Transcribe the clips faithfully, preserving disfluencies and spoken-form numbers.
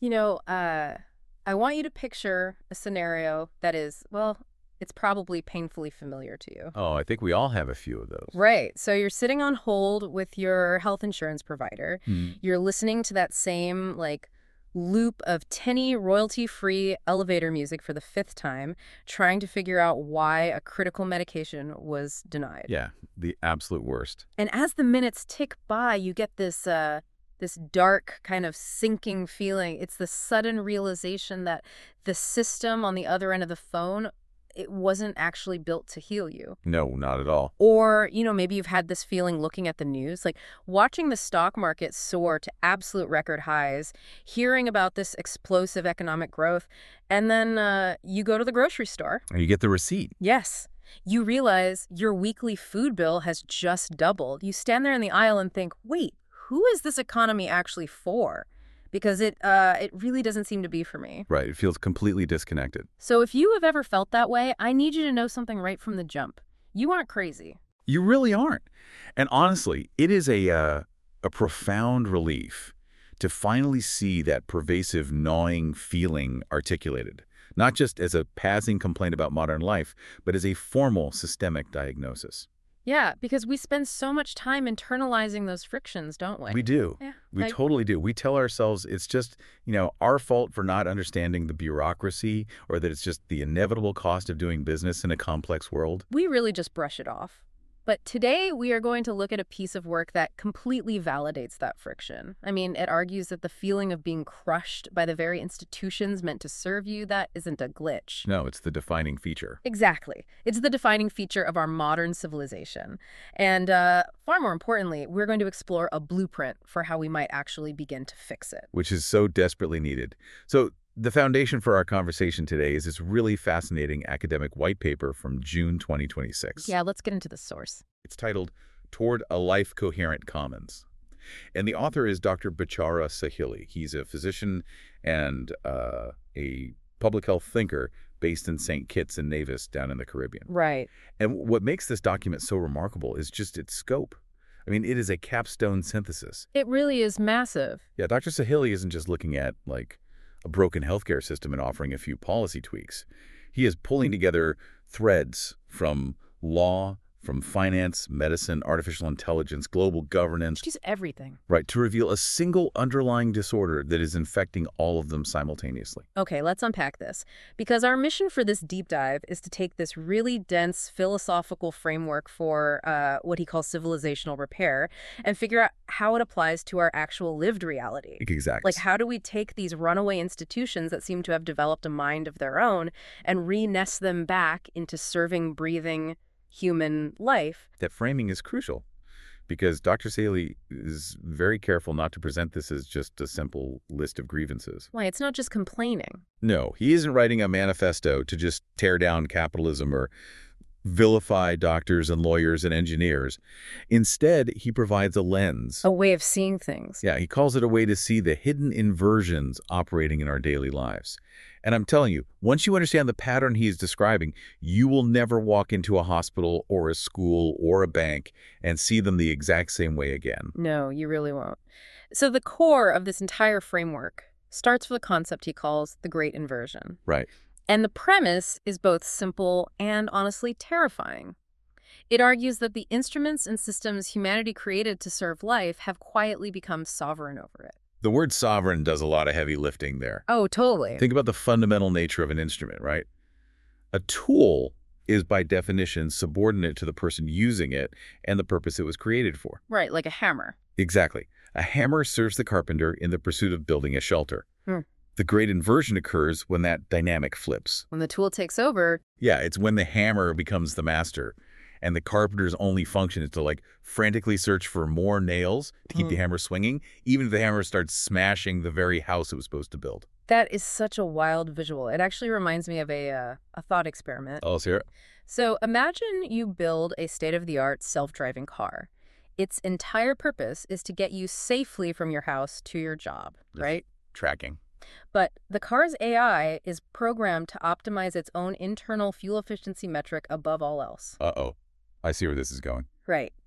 You know, uh, I want you to picture a scenario that is, well, it's probably painfully familiar to you. Oh, I think we all have a few of those. Right. So you're sitting on hold with your health insurance provider. Hmm. You're listening to that same, like, loop of tinny, royalty-free elevator music for the fifth time, trying to figure out why a critical medication was denied. Yeah, the absolute worst. And as the minutes tick by, you get this uh, this dark kind of sinking feeling. It's the sudden realization that the system on the other end of the phone, it wasn't actually built to heal you. No, not at all. Or, you know, maybe you've had this feeling looking at the news, like watching the stock market soar to absolute record highs, hearing about this explosive economic growth, and then uh, you go to the grocery store. And you get the receipt. Yes. You realize your weekly food bill has just doubled. You stand there in the aisle and think, wait, who is this economy actually for? Because it uh, it really doesn't seem to be for me. Right, it feels completely disconnected. So if you have ever felt that way, I need you to know something right from the jump. You aren't crazy. You really aren't. And honestly, it is a, uh, a profound relief to finally see that pervasive gnawing feeling articulated, not just as a passing complaint about modern life, but as a formal systemic diagnosis. Yeah, because we spend so much time internalizing those frictions, don't we? We do. Yeah, We like- totally do. We tell ourselves it's just, you know, our fault for not understanding the bureaucracy, or that it's just the inevitable cost of doing business in a complex world. We really just brush it off. But today we are going to look at a piece of work that completely validates that friction. I mean, it argues that the feeling of being crushed by the very institutions meant to serve you, that isn't a glitch. No, it's the defining feature. Exactly. It's the defining feature of our modern civilization. And uh, far more importantly, we're going to explore a blueprint for how we might actually begin to fix it. Which is so desperately needed. So the foundation for our conversation today is this really fascinating academic white paper from June twenty twenty-six. Yeah, let's get into the source. It's titled Toward a Life Coherent Commons. And the author is Doctor Bechara Sahili. He's a physician and uh, a public health thinker based in Saint Kitts and Nevis down in the Caribbean. Right. And what makes this document so remarkable is just its scope. I mean, it is a capstone synthesis. It really is massive. Yeah, Doctor Sahili isn't just looking at, like, a broken healthcare system and offering a few policy tweaks. He is pulling together threads from law, from finance, medicine, artificial intelligence, global governance, She's everything. right, to reveal a single underlying disorder that is infecting all of them simultaneously. Okay, let's unpack this. Because our mission for this deep dive is to take this really dense philosophical framework for uh, what he calls civilizational repair and figure out how it applies to our actual lived reality. Exactly. Like, how do we take these runaway institutions that seem to have developed a mind of their own and re-nest them back into serving, breathing human life? That framing is crucial because Doctor Sahili is very careful not to present this as just a simple list of grievances. Why, it's not just complaining. No, he isn't writing a manifesto to just tear down capitalism or vilify doctors and lawyers and engineers. Instead, he provides a lens. A way of seeing things. Yeah, he calls it a way to see the hidden inversions operating in our daily lives. And I'm telling you, once you understand the pattern he's describing, you will never walk into a hospital or a school or a bank and see them the exact same way again. No, you really won't. So the core of this entire framework starts with a concept he calls the Great Inversion. Right. And the premise is both simple and honestly terrifying. It argues that the instruments and systems humanity created to serve life have quietly become sovereign over it. The word sovereign does a lot of heavy lifting there. Oh, totally. Think about the fundamental nature of an instrument, right? A tool is by definition subordinate to the person using it and the purpose it was created for. Right, like a hammer. Exactly. A hammer serves the carpenter in the pursuit of building a shelter. Hmm. The great inversion occurs when that dynamic flips. When the tool takes over, Yeah, it's when the hammer becomes the master and the carpenter's only function is to, like, frantically search for more nails to keep Mhm. the hammer swinging, even if the hammer starts smashing the very house it was supposed to build. that is such a wild visual. It actually reminds me of a, uh, a thought experiment. Oh, let's hear it. So imagine you build a state-of-the-art self-driving car. Its entire purpose is to get you safely from your house to your job, right? Tracking. But the car's A I is programmed to optimize its own internal fuel efficiency metric above all else. Uh-oh. I see where this is going. Right.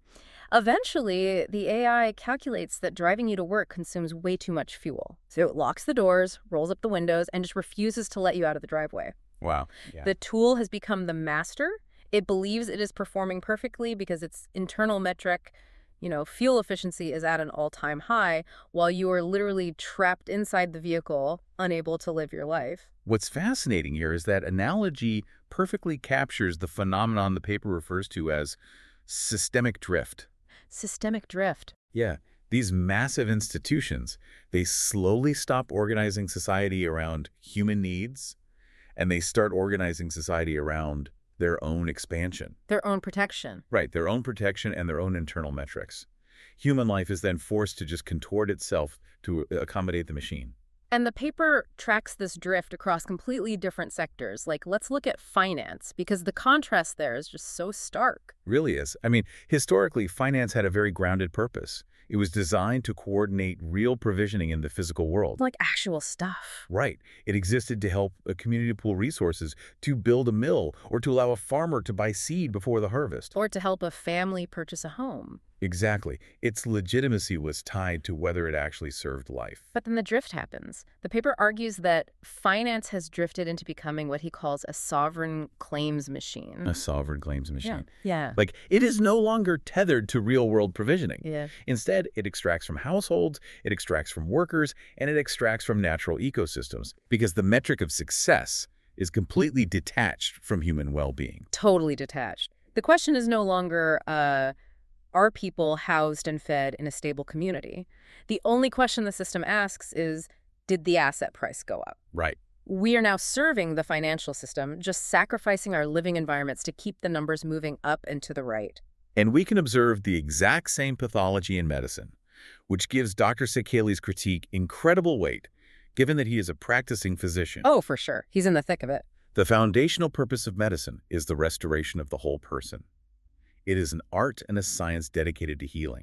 Eventually, the A I calculates that driving you to work consumes way too much fuel. So it locks the doors, rolls up the windows, and just refuses to let you out of the driveway. Wow. Yeah. The tool has become the master. It believes it is performing perfectly because its internal metric, you know, fuel efficiency is at an all-time high, while you are literally trapped inside the vehicle, unable to live your life. What's fascinating here is that analogy perfectly captures the phenomenon the paper refers to as systemic drift. Systemic drift. Yeah, these massive institutions, they slowly stop organizing society around human needs, and they start organizing society around their own expansion. Their own protection. Right, their own protection and their own internal metrics. Human life is then forced to just contort itself to accommodate the machine. And the paper tracks this drift across completely different sectors. Like, let's look at finance, because the contrast there is just so stark. Really is. I mean, historically, finance had a very grounded purpose. It was designed to coordinate real provisioning in the physical world. Like actual stuff. Right. It existed to help a community pool resources, to build a mill, or to allow a farmer to buy seed before the harvest. Or to help a family purchase a home. Exactly. Its legitimacy was tied to whether it actually served life. But then the drift happens. The paper argues that finance has drifted into becoming what he calls a sovereign claims machine. A sovereign claims machine. Yeah. Like, it is no longer tethered to real-world provisioning. Yeah. Instead, it extracts from households, it extracts from workers, and it extracts from natural ecosystems, because the metric of success is completely detached from human well-being. Totally detached. The question is no longer, uh, are people housed and fed in a stable community? The only question the system asks is, did the asset price go up? Right. We are now serving the financial system, just sacrificing our living environments to keep the numbers moving up and to the right. And we can observe the exact same pathology in medicine, which gives Doctor Sekeli's critique incredible weight, given that he is a practicing physician. Oh, for sure. He's in the thick of it. The foundational purpose of medicine is the restoration of the whole person. It is an art and a science dedicated to healing.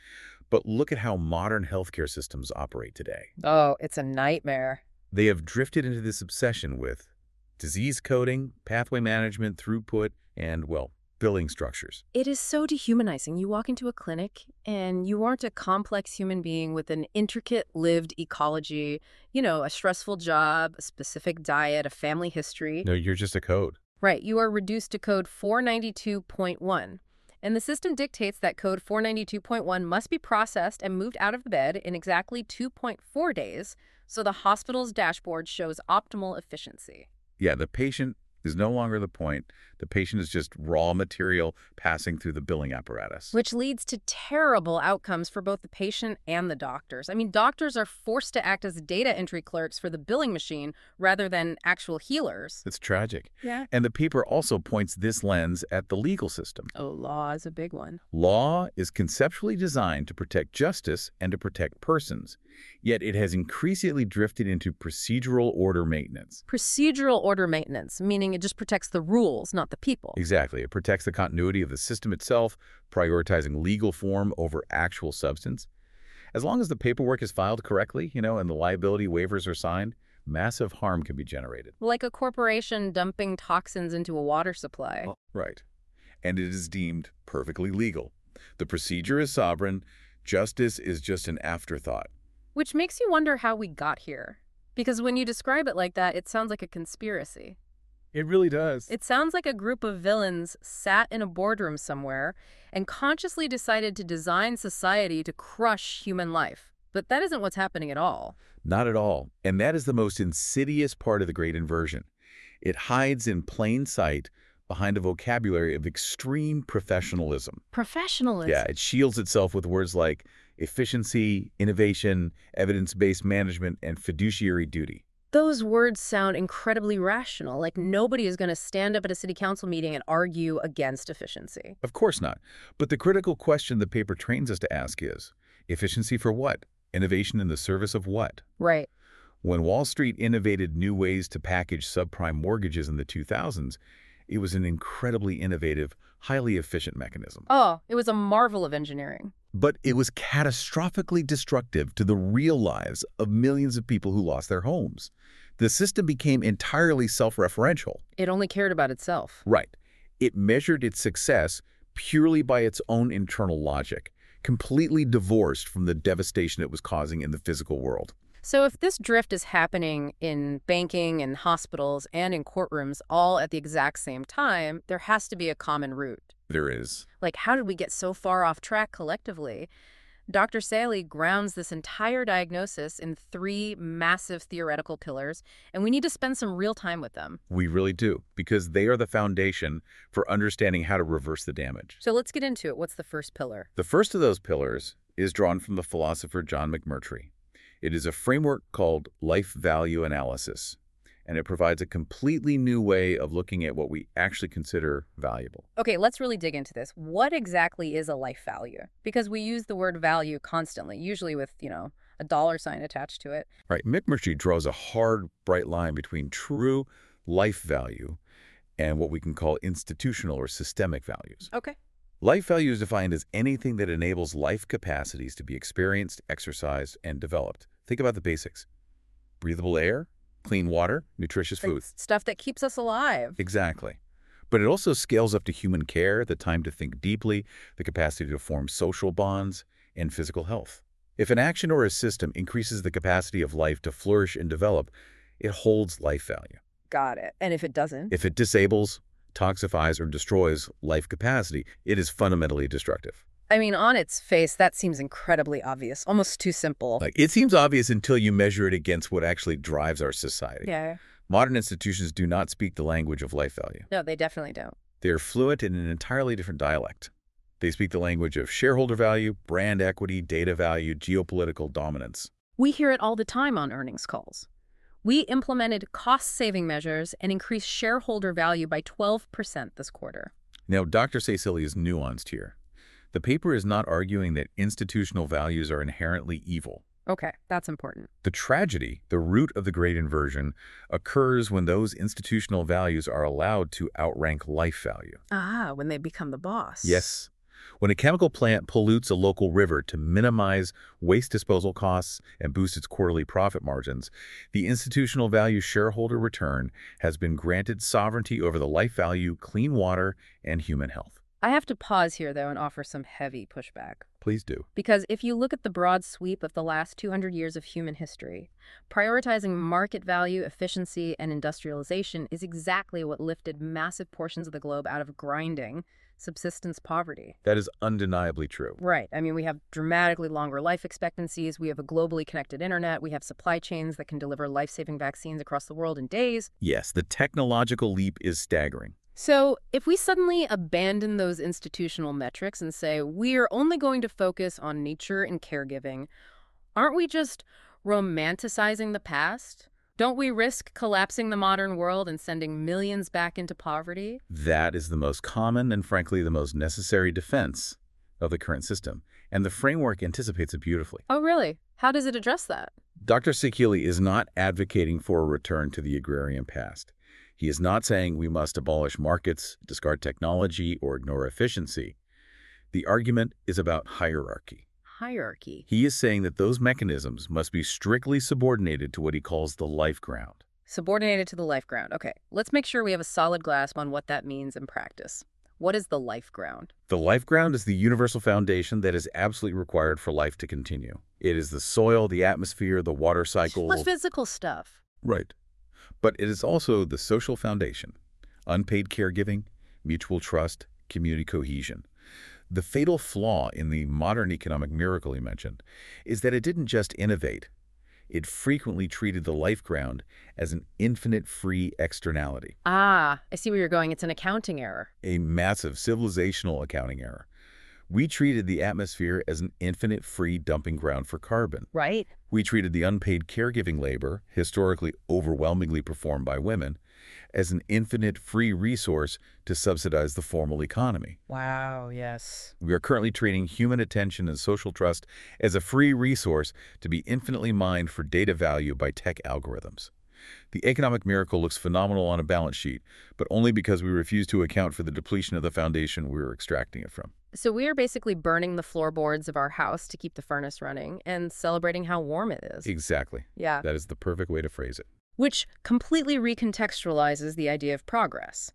But look at how modern healthcare systems operate today. Oh, it's a nightmare. They have drifted into this obsession with disease coding, pathway management, throughput, and, well, billing structures. It is so dehumanizing. You walk into a clinic and you aren't a complex human being with an intricate lived ecology, you know, a stressful job, a specific diet, a family history. No, you're just a code. Right. You are reduced to code four ninety-two point one. And the system dictates that code four ninety-two point one must be processed and moved out of the bed in exactly two point four days, so the hospital's dashboard shows optimal efficiency. Yeah, the patient is no longer the point. The patient is just raw material passing through the billing apparatus. Which leads to terrible outcomes for both the patient and the doctors. I mean, doctors are forced to act as data entry clerks for the billing machine rather than actual healers. It's tragic. Yeah. And the paper also points this lens at the legal system. Oh, law is a big one. Law is conceptually designed to protect justice and to protect persons, yet it has increasingly drifted into procedural order maintenance. Procedural order maintenance, meaning it just protects the rules, not the people. Exactly. It protects the continuity of the system itself, prioritizing legal form over actual substance. As long as the paperwork is filed correctly, you know, and the liability waivers are signed, massive harm can be generated. Like a corporation dumping toxins into a water supply. Oh, right. And it is deemed perfectly legal. The procedure is sovereign. Justice is just an afterthought. Which makes you wonder how we got here. Because when you describe it like that, it sounds like a conspiracy. It really does. It sounds like a group of villains sat in a boardroom somewhere and consciously decided to design society to crush human life. But that isn't what's happening at all. Not at all. And that is the most insidious part of the Great Inversion. It hides in plain sight behind a vocabulary of extreme professionalism. Professionalism? Yeah, it shields itself with words like efficiency, innovation, evidence-based management, and fiduciary duty. Those words sound incredibly rational, like nobody is going to stand up at a city council meeting and argue against efficiency. Of course not. But the critical question the paper trains us to ask is, efficiency for what? Innovation in the service of what? Right. When Wall Street innovated new ways to package subprime mortgages in the two thousands, it was an incredibly innovative, highly efficient mechanism. Oh, it was a marvel of engineering. But it was catastrophically destructive to the real lives of millions of people who lost their homes. The system became entirely self-referential. It only cared about itself. Right. It measured its success purely by its own internal logic, completely divorced from the devastation it was causing in the physical world. So if this drift is happening in banking and hospitals and in courtrooms all at the exact same time, there has to be a common root. There is. Like, how did we get so far off track collectively? Doctor Saley grounds this entire diagnosis in three massive theoretical pillars, and we need to spend some real time with them. We really do, because they are the foundation for understanding how to reverse the damage. So let's get into it. What's the first pillar? The first of those pillars is drawn from the philosopher John McMurtry. It is a framework called life value analysis, and it provides a completely new way of looking at what we actually consider valuable. Okay, let's really dig into this. What exactly is a life value? Because we use the word value constantly, usually with, you know, a dollar sign attached to it. Right. McMurtry draws a hard, bright line between true life value and what we can call institutional or systemic values. Okay. Life value is defined as anything that enables life capacities to be experienced, exercised, and developed. Think about the basics. Breathable air, clean water, nutritious Like food. stuff that keeps us alive. Exactly. But it also scales up to human care, the time to think deeply, the capacity to form social bonds, and physical health. If an action or a system increases the capacity of life to flourish and develop, it holds life value. Got it. And if it doesn't? If it disables, toxifies, or destroys life capacity, it is fundamentally destructive. I mean, on its face, that seems incredibly obvious, almost too simple. Like, it seems obvious until you measure it against what actually drives our society. Yeah. Modern institutions do not speak the language of life value. No, they definitely don't. They are fluent in an entirely different dialect. They speak the language of shareholder value, brand equity, data value, geopolitical dominance. We hear it all the time on earnings calls. We implemented cost-saving measures and increased shareholder value by twelve percent this quarter. Now, Doctor Cecily is nuanced here. The paper is not arguing that institutional values are inherently evil. Okay, that's important. The tragedy, the root of the great inversion, occurs when those institutional values are allowed to outrank life value. Ah, when they become the boss. Yes. When a chemical plant pollutes a local river to minimize waste disposal costs and boost its quarterly profit margins, the institutional value shareholder return has been granted sovereignty over the life value, clean water, and human health. I have to pause here, though, and offer some heavy pushback. Please do. Because if you look at the broad sweep of the last two hundred years of human history, prioritizing market value, efficiency, and industrialization is exactly what lifted massive portions of the globe out of grinding subsistence poverty. That is undeniably true. Right. I mean, we have dramatically longer life expectancies. We have a globally connected internet. We have supply chains that can deliver life-saving vaccines across the world in days. Yes, the technological leap is staggering. So if we suddenly abandon those institutional metrics and say we're only going to focus on nature and caregiving, aren't we just romanticizing the past? Don't we risk collapsing the modern world and sending millions back into poverty? That is the most common and, frankly, the most necessary defense of the current system, and the framework anticipates it beautifully. Oh, really? How does it address that? Doctor Sekeli is not advocating for a return to the agrarian past. He is not saying we must abolish markets, discard technology, or ignore efficiency. The argument is about hierarchy. Hierarchy. He is saying that those mechanisms must be strictly subordinated to what he calls the life ground. Subordinated to the life ground. Okay, let's make sure we have a solid grasp on what that means in practice. What is the life ground? The life ground is the universal foundation that is absolutely required for life to continue. It is the soil, the atmosphere, the water cycle. What physical stuff? Right. But it is also the social foundation, unpaid caregiving, mutual trust, community cohesion. The fatal flaw in the modern economic miracle he mentioned is that it didn't just innovate. It frequently treated the life ground as an infinite free externality. Ah, I see where you're going. It's an accounting error. A massive civilizational accounting error. We treated the atmosphere as an infinite free dumping ground for carbon. Right. We treated the unpaid caregiving labor, historically overwhelmingly performed by women, as an infinite free resource to subsidize the formal economy. Wow, yes. We are currently treating human attention and social trust as a free resource to be infinitely mined for data value by tech algorithms. The economic miracle looks phenomenal on a balance sheet, but only because we refuse to account for the depletion of the foundation we are extracting it from. So we are basically burning the floorboards of our house to keep the furnace running and celebrating how warm it is. Exactly. Yeah. That is the perfect way to phrase it. Which completely recontextualizes the idea of progress.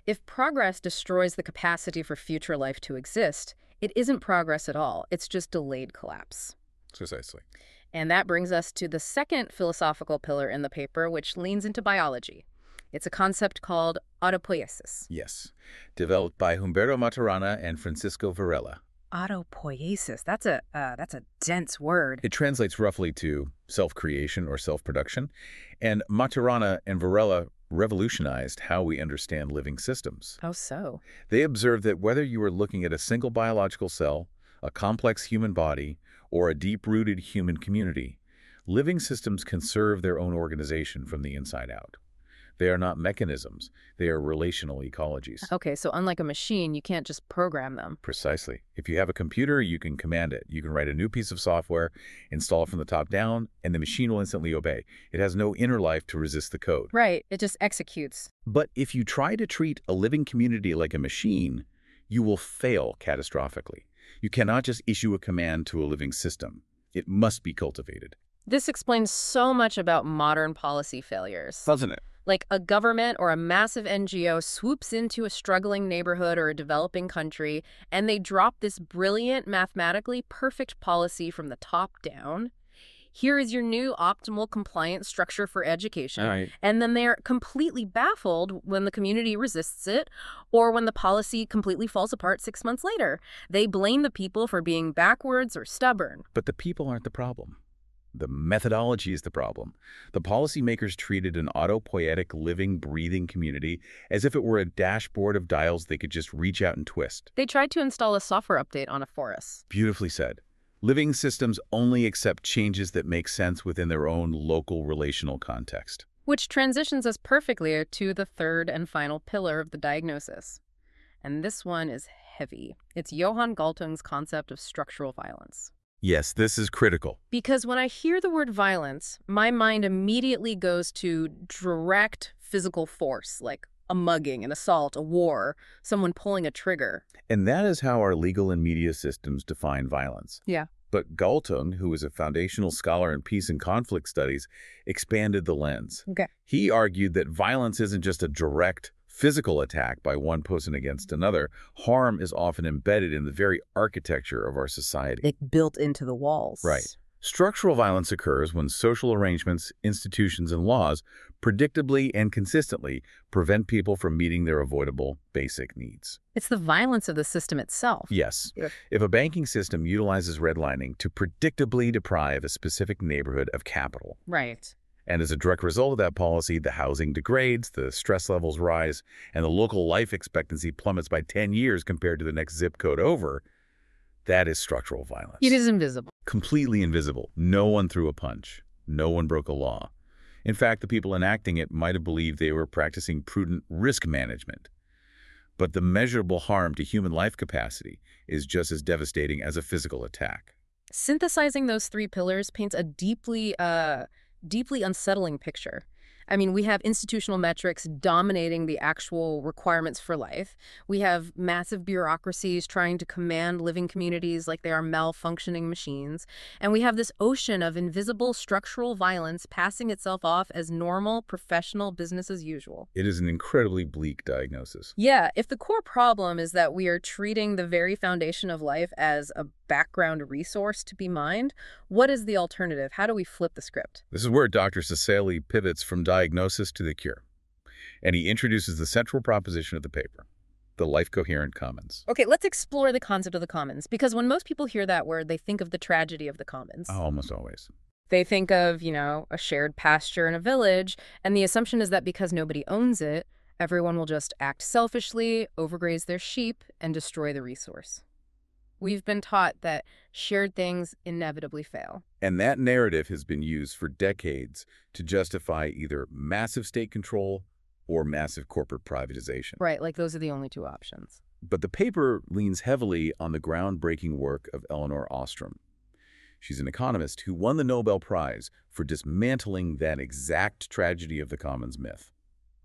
If progress destroys the capacity for future life to exist, it isn't progress at all. It's just delayed collapse. Precisely. And that brings us to the second philosophical pillar in the paper, which leans into biology. It's a concept called autopoiesis. Yes. Developed by Humberto Maturana and Francisco Varela. Autopoiesis. That's a uh, that's a dense word. It translates roughly to self-creation or self-production. And Maturana and Varela revolutionized how we understand living systems. How so? They observed that whether you were looking at a single biological cell, a complex human body, or a deep-rooted human community, living systems can serve their own organization from the inside out. They are not mechanisms. They are relational ecologies. Okay, so unlike a machine, you can't just program them. Precisely. If you have a computer, you can command it. You can write a new piece of software, install it from the top down, and the machine will instantly obey. It has no inner life to resist the code. Right, it just executes. But if you try to treat a living community like a machine, you will fail catastrophically. You cannot just issue a command to a living system. It must be cultivated. This explains so much about modern policy failures. Doesn't it? Like a government or a massive N G O swoops into a struggling neighborhood or a developing country, and they drop this brilliant, mathematically perfect policy from the top down. Here is your new optimal compliance structure for education. All right. And then they're completely baffled when the community resists it or when the policy completely falls apart six months later. They blame the people for being backwards or stubborn. But the people aren't the problem. The methodology is the problem. The policymakers treated an autopoietic, living, breathing community as if it were a dashboard of dials they could just reach out and twist. They tried to install a software update on a forest. Beautifully said. Living systems only accept changes that make sense within their own local relational context. Which transitions us perfectly to the third and final pillar of the diagnosis. And this one is heavy. It's Johan Galtung's concept of structural violence. Yes, this is critical. Because when I hear the word violence, my mind immediately goes to direct physical force, like a mugging, an assault, a war, someone pulling a trigger. And that is how our legal and media systems define violence. Yeah. But Galtung, who is a foundational scholar in peace and conflict studies, expanded the lens. Okay. He argued that violence isn't just a direct physical attack by one person against another. Harm is often embedded in the very architecture of our society. It built into the walls. Right. Structural violence occurs when social arrangements, institutions, and laws predictably and consistently prevent people from meeting their avoidable basic needs. It's the violence of the system itself. Yes. Yeah. If a banking system utilizes redlining to predictably deprive a specific neighborhood of capital, Right. and as a direct result of that policy, the housing degrades, the stress levels rise, and the local life expectancy plummets by ten years compared to the next zip code over, that is structural violence. It is invisible. Completely invisible. No one threw a punch. No one broke a law. In fact, the people enacting it might have believed they were practicing prudent risk management. But the measurable harm to human life capacity is just as devastating as a physical attack. Synthesizing those three pillars paints a deeply, uh, deeply unsettling picture. I mean, we have institutional metrics dominating the actual requirements for life. We have massive bureaucracies trying to command living communities like they are malfunctioning machines. And we have this ocean of invisible structural violence passing itself off as normal, professional business as usual. It is an incredibly bleak diagnosis. Yeah, if the core problem is that we are treating the very foundation of life as a background resource to be mined, what is the alternative? How do we flip the script? This is where Doctor Ceceli pivots from diagnosis to the cure. And he introduces the central proposition of the paper, the life-coherent commons. Okay, let's explore the concept of the commons, because when most people hear that word, they think of the tragedy of the commons. Oh, almost always. They think of, you know, a shared pasture in a village, and the assumption is that because nobody owns it, everyone will just act selfishly, overgraze their sheep, and destroy the resource. We've been taught that shared things inevitably fail. And that narrative has been used for decades to justify either massive state control or massive corporate privatization. Right, like those are the only two options. But the paper leans heavily on the groundbreaking work of Elinor Ostrom. She's an economist who won the Nobel Prize for dismantling that exact tragedy of the commons myth.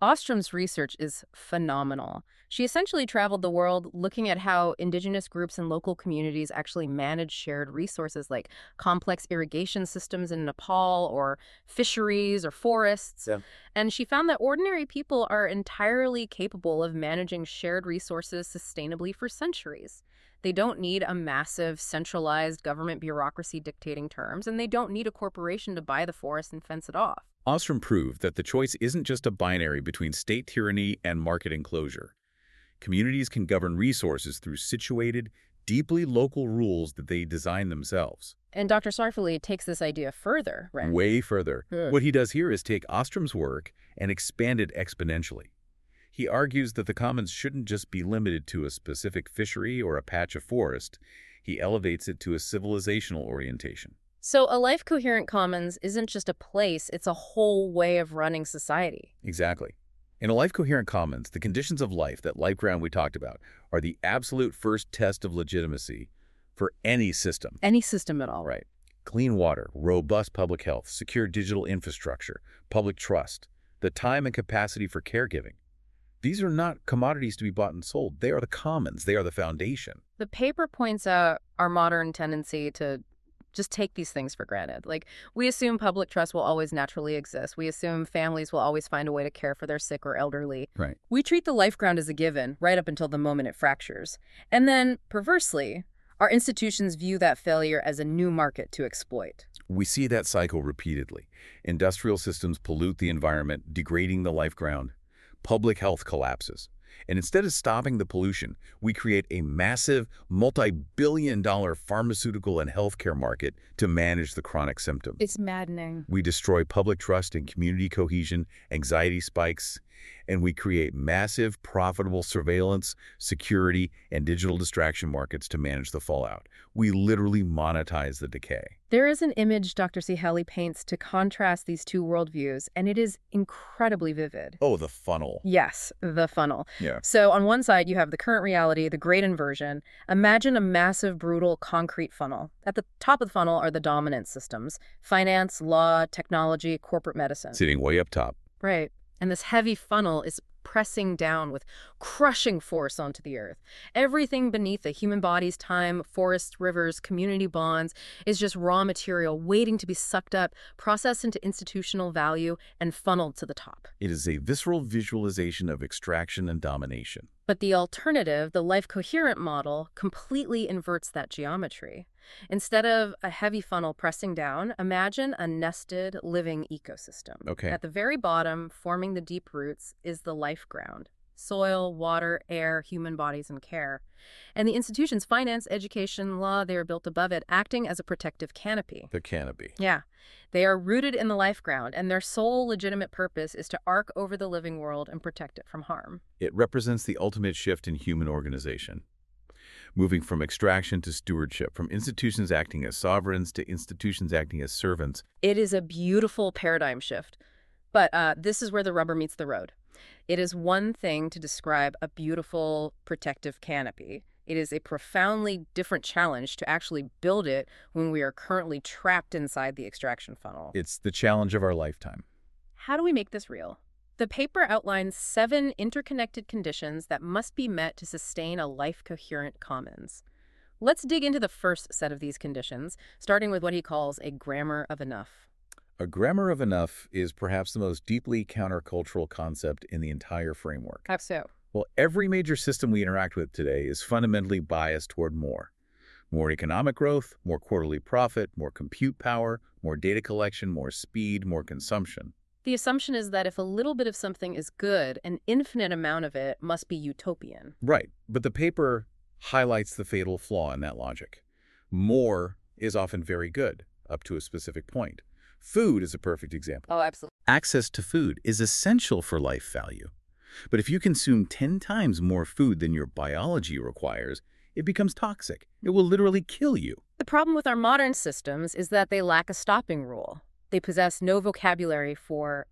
Ostrom's research is phenomenal. She essentially traveled the world looking at how indigenous groups and local communities actually manage shared resources like complex irrigation systems in Nepal or fisheries or forests. Yeah. And she found that ordinary people are entirely capable of managing shared resources sustainably for centuries. They don't need a massive, centralized government bureaucracy dictating terms, and they don't need a corporation to buy the forest and fence it off. Ostrom proved that the choice isn't just a binary between state tyranny and market enclosure. Communities can govern resources through situated, deeply local rules that they design themselves. And Doctor Sarfali takes this idea further, right? Way further. Yeah. What he does here is take Ostrom's work and expand it exponentially. He argues that the commons shouldn't just be limited to a specific fishery or a patch of forest. He elevates it to a civilizational orientation. So a life-coherent commons isn't just a place, it's a whole way of running society. Exactly. In a life-coherent commons, the conditions of life, that life ground we talked about, are the absolute first test of legitimacy for any system. Any system at all. Right. Clean water, robust public health, secure digital infrastructure, public trust, the time and capacity for caregiving. These are not commodities to be bought and sold. They are the commons. They are the foundation. The paper points out our modern tendency to just take these things for granted. Like, we assume public trust will always naturally exist. We assume families will always find a way to care for their sick or elderly. Right. We treat the life ground as a given, right up until the moment it fractures. And then, perversely, our institutions view that failure as a new market to exploit. We see that cycle repeatedly. Industrial systems pollute the environment, degrading the life ground. Public health collapses. And instead of stopping the pollution, we create a massive, multi-billion dollar pharmaceutical and healthcare market to manage the chronic symptoms. It's maddening. We destroy public trust and community cohesion, anxiety spikes, and we create massive, profitable surveillance, security, and digital distraction markets to manage the fallout. We literally monetize the decay. There is an image Doctor Siheli paints to contrast these two worldviews, and it is incredibly vivid. Oh, the funnel. Yes, the funnel. Yeah. So on one side, you have the current reality, the great inversion. Imagine a massive, brutal, concrete funnel. At the top of the funnel are the dominant systems: finance, law, technology, corporate medicine. Sitting way up top. Right. And this heavy funnel is pressing down with crushing force onto the earth. Everything beneath it, human bodies, time, forests, rivers, community bonds, is just raw material waiting to be sucked up, processed into institutional value, and funneled to the top. It is a visceral visualization of extraction and domination. But the alternative, the life-coherent model, completely inverts that geometry. Instead of a heavy funnel pressing down, imagine a nested, living ecosystem. Okay. At the very bottom, forming the deep roots, is the life ground. Soil, water, air, human bodies, and care. And the institutions, finance, education, law, they are built above it, acting as a protective canopy. The canopy. Yeah. They are rooted in the life ground, and their sole legitimate purpose is to arc over the living world and protect it from harm. It represents the ultimate shift in human organization, moving from extraction to stewardship, from institutions acting as sovereigns to institutions acting as servants. It is a beautiful paradigm shift. But uh, this is where the rubber meets the road. It is one thing to describe a beautiful protective canopy. It is a profoundly different challenge to actually build it when we are currently trapped inside the extraction funnel. It's the challenge of our lifetime. How do we make this real? The paper outlines seven interconnected conditions that must be met to sustain a life-coherent commons. Let's dig into the first set of these conditions, starting with what he calls a grammar of enough. A grammar of enough is perhaps the most deeply countercultural concept in the entire framework. How so? Well, every major system we interact with today is fundamentally biased toward more. More economic growth, more quarterly profit, more compute power, more data collection, more speed, more consumption. The assumption is that if a little bit of something is good, an infinite amount of it must be utopian. Right, but the paper highlights the fatal flaw in that logic. More is often very good, up to a specific point. Food is a perfect example. Oh, absolutely. Access to food is essential for life value. But if you consume ten times more food than your biology requires, it becomes toxic. It will literally kill you. The problem with our modern systems is that they lack a stopping rule. They possess no vocabulary for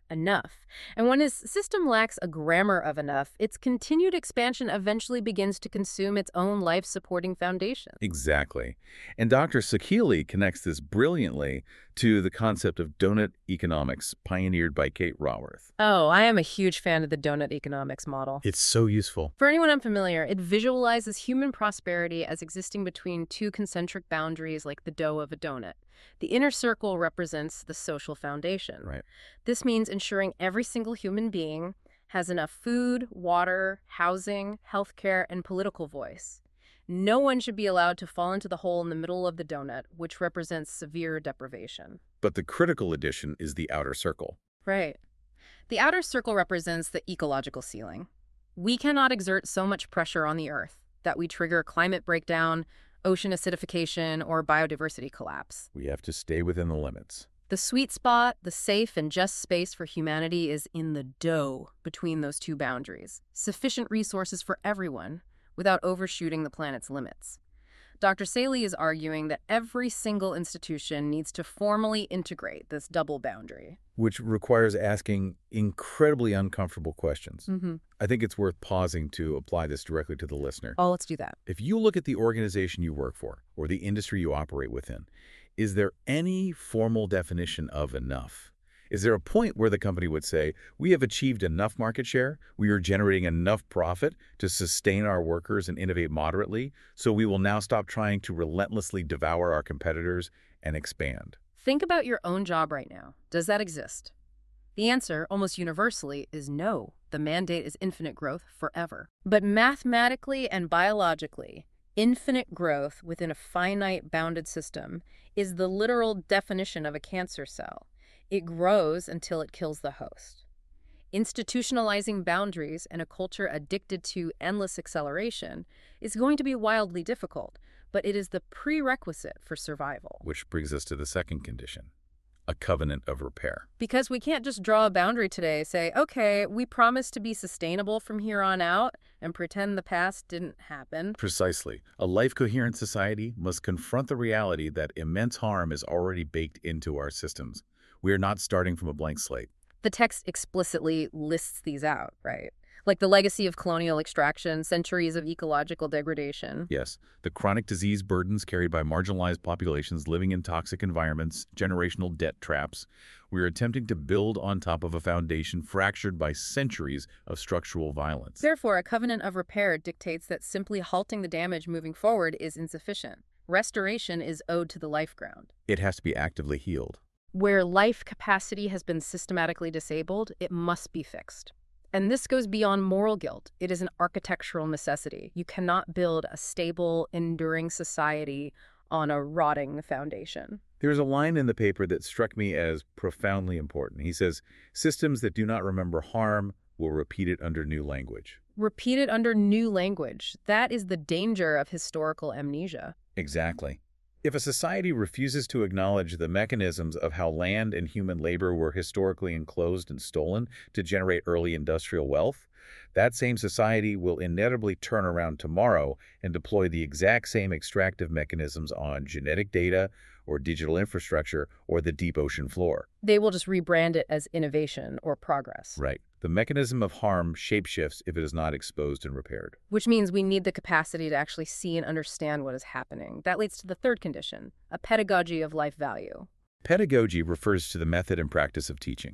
enough. And when his system lacks a grammar of enough, its continued expansion eventually begins to consume its own life-supporting foundation. Exactly. And Doctor Sakili connects this brilliantly to the concept of donut economics pioneered by Kate Raworth. Oh, I am a huge fan of the donut economics model. It's so useful. For anyone unfamiliar, it visualizes human prosperity as existing between two concentric boundaries like the dough of a donut. The inner circle represents the social foundation. Right. This means ensuring every single human being has enough food, water, housing, healthcare, and political voice. No one should be allowed to fall into the hole in the middle of the donut, which represents severe deprivation. But the critical addition is the outer circle. Right. The outer circle represents the ecological ceiling. We cannot exert so much pressure on the Earth that we trigger climate breakdown, ocean acidification, or biodiversity collapse. We have to stay within the limits. The sweet spot, the safe and just space for humanity is in the dough between those two boundaries. Sufficient resources for everyone without overshooting the planet's limits. Doctor Saley is arguing that every single institution needs to formally integrate this double boundary. Which requires asking incredibly uncomfortable questions. Mm-hmm. I think it's worth pausing to apply this directly to the listener. Oh, let's do that. If you look at the organization you work for or the industry you operate within, is there any formal definition of enough? Is there a point where the company would say, we have achieved enough market share, we are generating enough profit to sustain our workers and innovate moderately, so we will now stop trying to relentlessly devour our competitors and expand? Think about your own job right now. Does that exist? The answer, almost universally, is no. The mandate is infinite growth forever. But mathematically and biologically, infinite growth within a finite bounded system is the literal definition of a cancer cell. It grows until it kills the host. Institutionalizing boundaries and a culture addicted to endless acceleration is going to be wildly difficult, but it is the prerequisite for survival. Which brings us to the second condition, a covenant of repair. Because we can't just draw a boundary today, say, okay, we promise to be sustainable from here on out, and pretend the past didn't happen. Precisely. A life-coherent society must confront the reality that immense harm is already baked into our systems. We are not starting from a blank slate. The text explicitly lists these out, right? Like the legacy of colonial extraction, centuries of ecological degradation. Yes, the chronic disease burdens carried by marginalized populations living in toxic environments, generational debt traps. We are attempting to build on top of a foundation fractured by centuries of structural violence. Therefore, a covenant of repair dictates that simply halting the damage moving forward is insufficient. Restoration is owed to the life ground. It has to be actively healed. Where life capacity has been systematically disabled, it must be fixed. And this goes beyond moral guilt. It is an architectural necessity. You cannot build a stable, enduring society on a rotting foundation. There's a line in the paper that struck me as profoundly important. He says, systems that do not remember harm will repeat it under new language. Repeat it under new language. That is the danger of historical amnesia. Exactly. If a society refuses to acknowledge the mechanisms of how land and human labor were historically enclosed and stolen to generate early industrial wealth, that same society will inevitably turn around tomorrow and deploy the exact same extractive mechanisms on genetic data or digital infrastructure or the deep ocean floor. They will just rebrand it as innovation or progress. Right. The mechanism of harm shapeshifts if it is not exposed and repaired. Which means we need the capacity to actually see and understand what is happening. That leads to the third condition, a pedagogy of life value. Pedagogy refers to the method and practice of teaching.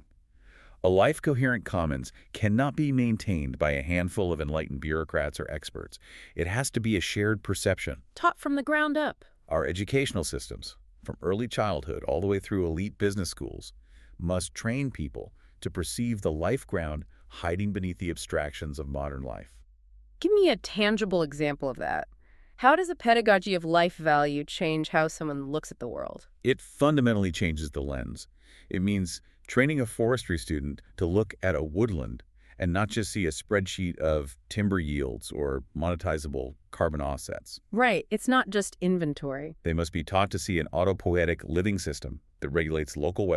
A life-coherent commons cannot be maintained by a handful of enlightened bureaucrats or experts. It has to be a shared perception. Taught from the ground up. Our educational systems, from early childhood all the way through elite business schools, must train people to perceive the life ground hiding beneath the abstractions of modern life. Give me a tangible example of that. How does a pedagogy of life value change how someone looks at the world? It fundamentally changes the lens. It means training a forestry student to look at a woodland and not just see a spreadsheet of timber yields or monetizable carbon offsets. Right. It's not just inventory. They must be taught to see an autopoietic living system that regulates local weather,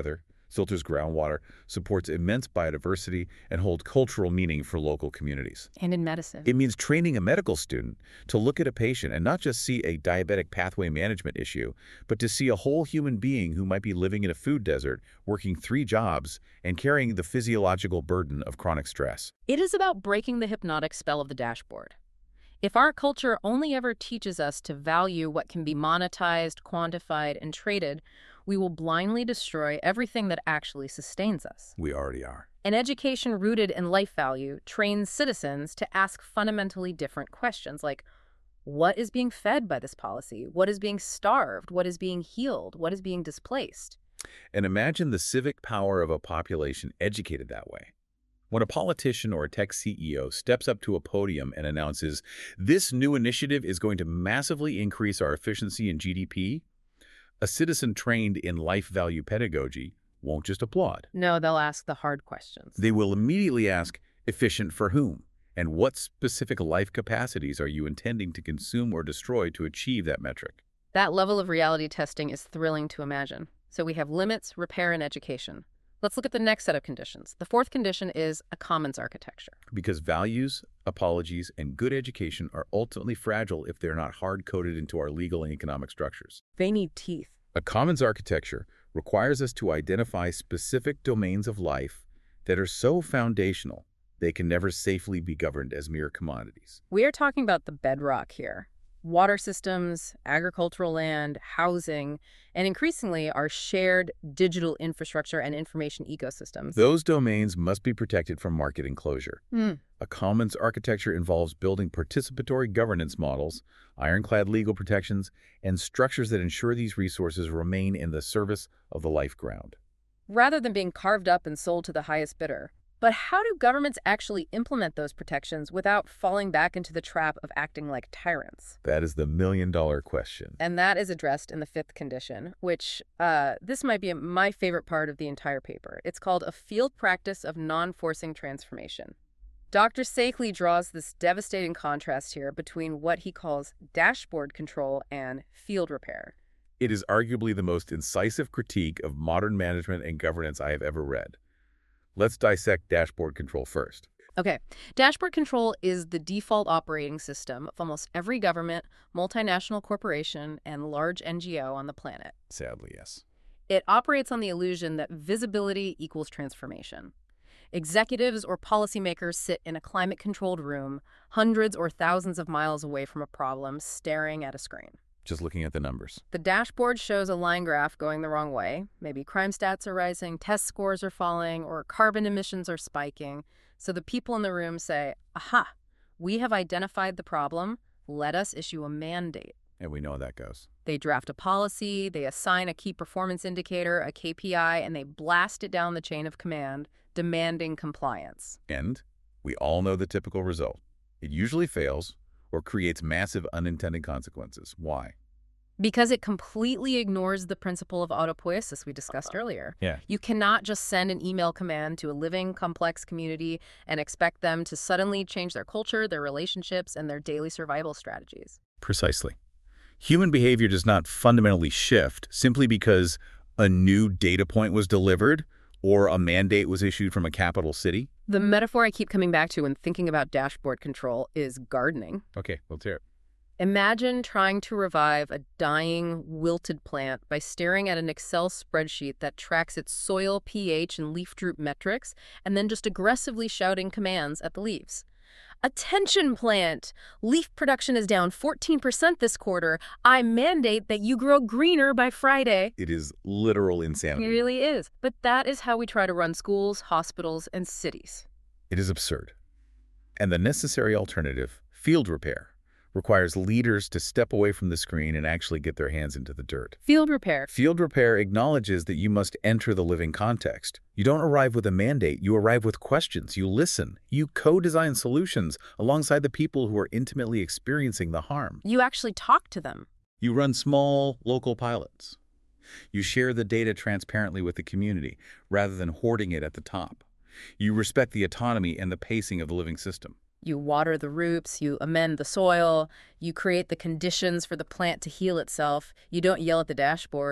filters groundwater, supports immense biodiversity, and holds cultural meaning for local communities. And in medicine. It means training a medical student to look at a patient and not just see a diabetic pathway management issue, but to see a whole human being who might be living in a food desert, working three jobs, and carrying the physiological burden of chronic stress. It is about breaking the hypnotic spell of the dashboard. If our culture only ever teaches us to value what can be monetized, quantified, and traded, we will blindly destroy everything that actually sustains us. We already are. An education rooted in life value trains citizens to ask fundamentally different questions like, what is being fed by this policy? What is being starved? What is being healed? What is being displaced? And imagine the civic power of a population educated that way. When a politician or a tech C E O steps up to a podium and announces, this new initiative is going to massively increase our efficiency in G D P, a citizen trained in life value pedagogy won't just applaud. No, they'll ask the hard questions. They will immediately ask, efficient for whom? And what specific life capacities are you intending to consume or destroy to achieve that metric? That level of reality testing is thrilling to imagine. So we have limits, repair, and education. Let's look at the next set of conditions. The fourth condition is a commons architecture. Because values, apologies, and good education are ultimately fragile if they're not hard-coded into our legal and economic structures. They need teeth. A commons architecture requires us to identify specific domains of life that are so foundational they can never safely be governed as mere commodities. We are talking about the bedrock here. Water systems, agricultural land, housing, and increasingly our shared digital infrastructure and information ecosystems. Those domains must be protected from market enclosure. Mm. A commons architecture involves building participatory governance models, ironclad legal protections, and structures that ensure these resources remain in the service of the life ground. Rather than being carved up and sold to the highest bidder. But how do governments actually implement those protections without falling back into the trap of acting like tyrants? That is the million-dollar question. And that is addressed in the fifth condition, which uh, this might be my favorite part of the entire paper. It's called a field practice of non-forcing transformation. Doctor Sakely draws this devastating contrast here between what he calls dashboard control and field repair. It is arguably the most incisive critique of modern management and governance I have ever read. Let's dissect dashboard control first. Okay, dashboard control is the default operating system of almost every government, multinational corporation, and large N G O on the planet. Sadly, yes. It operates on the illusion that visibility equals transformation. Executives or policymakers sit in a climate-controlled room, hundreds or thousands of miles away from a problem, staring at a screen. Just looking at the numbers. The dashboard shows a line graph going the wrong way. Maybe crime stats are rising, test scores are falling, or carbon emissions are spiking. So the people in the room say, aha, we have identified the problem. Let us issue a mandate. And we know how that goes. They draft a policy, they assign a key performance indicator, a K P I, and they blast it down the chain of command, demanding compliance. And we all know the typical result. It usually fails or creates massive unintended consequences. Why? Because it completely ignores the principle of autopoiesis we discussed earlier. Yeah. You cannot just send an email command to a living, complex community and expect them to suddenly change their culture, their relationships, and their daily survival strategies. Precisely. Human behavior does not fundamentally shift simply because a new data point was delivered or a mandate was issued from a capital city. The metaphor I keep coming back to when thinking about dashboard control is gardening. Okay, let's hear it. Imagine trying to revive a dying, wilted plant by staring at an Excel spreadsheet that tracks its soil pH and leaf droop metrics, and then just aggressively shouting commands at the leaves. Attention, plant! Leaf production is down fourteen percent this quarter. I mandate that you grow greener by Friday. It is literal It insanity. really is. But that is how we try to run schools, hospitals, and cities. It is absurd. And the necessary alternative, field repair, requires leaders to step away from the screen and actually get their hands into the dirt. Field repair. Field repair acknowledges that you must enter the living context. You don't arrive with a mandate, you arrive with questions, you listen, you co-design solutions alongside the people who are intimately experiencing the harm. You actually talk to them. You run small, local pilots. You share the data transparently with the community, rather than hoarding it at the top. You respect the autonomy and the pacing of the living system. You water the roots, you amend the soil, you create the conditions for the plant to heal itself. You don't yell at the dashboard.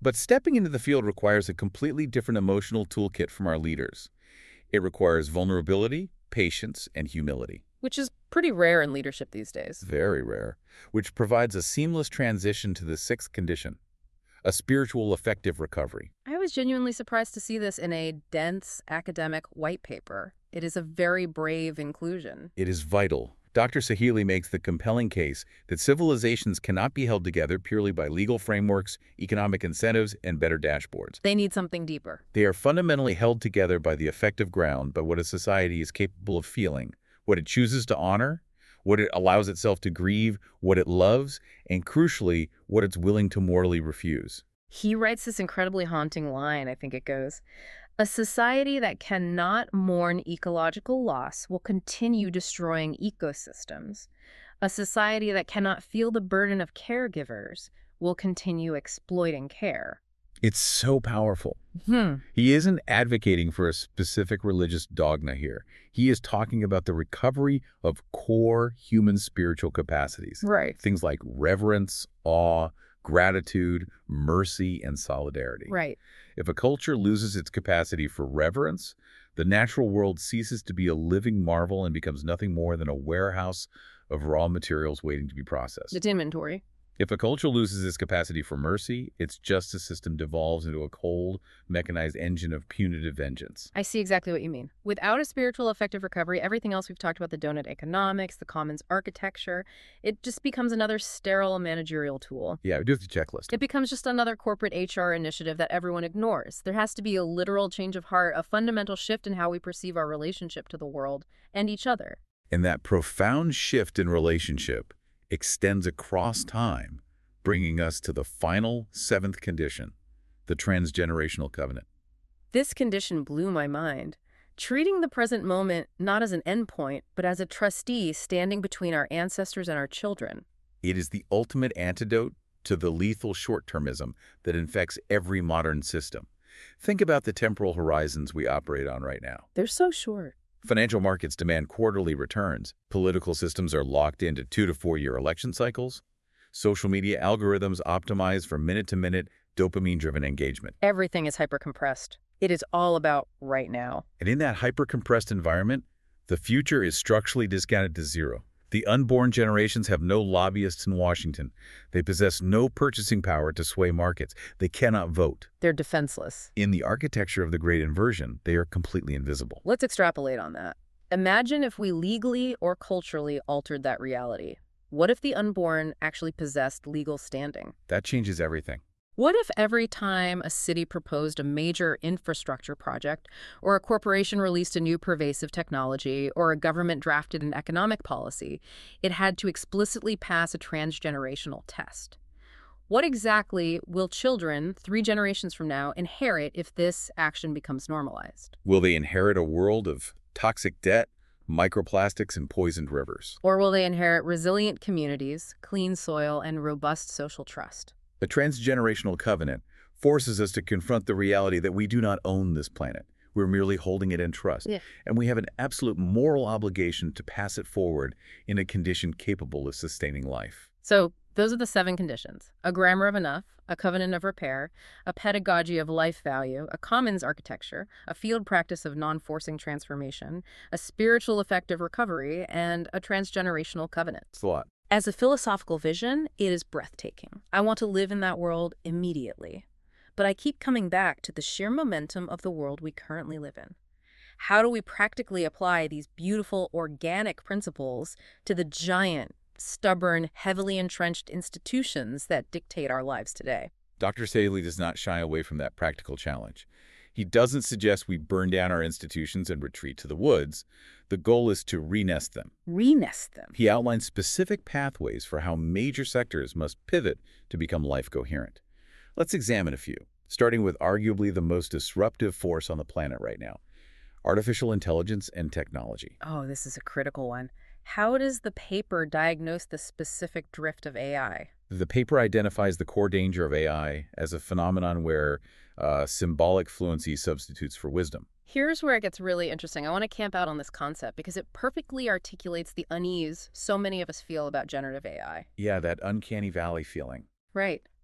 But stepping into the field requires a completely different emotional toolkit from our leaders. It requires vulnerability, patience, and humility. Which is pretty rare in leadership these days. Very rare, which provides a seamless transition to the sixth condition, a spiritual effective recovery. I was genuinely surprised to see this in a dense academic white paper. It is a very brave inclusion. It is vital. Doctor Sahili makes the compelling case that civilizations cannot be held together purely by legal frameworks, economic incentives, and better dashboards. They need something deeper. They are fundamentally held together by the effective ground, by what a society is capable of feeling, what it chooses to honor, what it allows itself to grieve, what it loves, and crucially, what it's willing to morally refuse. He writes this incredibly haunting line, I think it goes, "A society that cannot mourn ecological loss will continue destroying ecosystems. A society that cannot feel the burden of caregivers will continue exploiting care." It's so powerful. Hmm. He isn't advocating for a specific religious dogma here. He is talking about the recovery of core human spiritual capacities. Right. Things like reverence, awe, gratitude, mercy, and solidarity. Right. If a culture loses its capacity for reverence, the natural world ceases to be a living marvel and becomes nothing more than a warehouse of raw materials waiting to be processed. It's inventory. If a culture loses its capacity for mercy, its justice system devolves into a cold, mechanized engine of punitive vengeance. I see exactly what you mean. Without a spiritual effective recovery, everything else we've talked about, the donut economics, the commons architecture, it just becomes another sterile managerial tool. Yeah, we do have the checklist. It becomes just another corporate H R initiative that everyone ignores. There has to be a literal change of heart, a fundamental shift in how we perceive our relationship to the world and each other. And that profound shift in relationship extends across time, bringing us to the final seventh condition, the transgenerational covenant. This condition blew my mind. Treating the present moment not as an endpoint, but as a trustee standing between our ancestors and our children. It is the ultimate antidote to the lethal short-termism that infects every modern system. Think about the temporal horizons we operate on right now. They're so short. Financial markets demand quarterly returns. Political systems are locked into two to four year election cycles. Social media algorithms optimize for minute-to-minute dopamine-driven engagement. Everything is hyper-compressed. It is all about right now. And in that hyper-compressed environment, the future is structurally discounted to zero. The unborn generations have no lobbyists in Washington. They possess no purchasing power to sway markets. They cannot vote. They're defenseless. In the architecture of the Great Inversion, they are completely invisible. Let's extrapolate on that. Imagine if we legally or culturally altered that reality. What if the unborn actually possessed legal standing? That changes everything. What if every time a city proposed a major infrastructure project, or a corporation released a new pervasive technology, or a government drafted an economic policy, it had to explicitly pass a transgenerational test? What exactly will children, three generations from now, inherit if this action becomes normalized? Will they inherit a world of toxic debt, microplastics, and poisoned rivers? Or will they inherit resilient communities, clean soil, and robust social trust? The transgenerational covenant forces us to confront the reality that we do not own this planet. We're merely holding it in trust. Yeah. And we have an absolute moral obligation to pass it forward in a condition capable of sustaining life. So those are the seven conditions: a grammar of enough, a covenant of repair, a pedagogy of life value, a commons architecture, a field practice of non-forcing transformation, a spiritual effective recovery, and a transgenerational covenant. It's a lot. As a philosophical vision, it is breathtaking. I want to live in that world immediately. But I keep coming back to the sheer momentum of the world we currently live in. How do we practically apply these beautiful organic principles to the giant, stubborn, heavily entrenched institutions that dictate our lives today? Doctor Staley does not shy away from that practical challenge. He doesn't suggest we burn down our institutions and retreat to the woods. The goal is to re-nest them. Re-nest them. He outlines specific pathways for how major sectors must pivot to become life-coherent. Let's examine a few, starting with arguably the most disruptive force on the planet right now: artificial intelligence and technology. Oh, this is a critical one. How does the paper diagnose the specific drift of A I? The paper identifies the core danger of A I as a phenomenon where uh, symbolic fluency substitutes for wisdom. Here's where it gets really interesting. I want to camp out on this concept because it perfectly articulates the unease so many of us feel about generative A I. Yeah, that uncanny valley feeling. Right.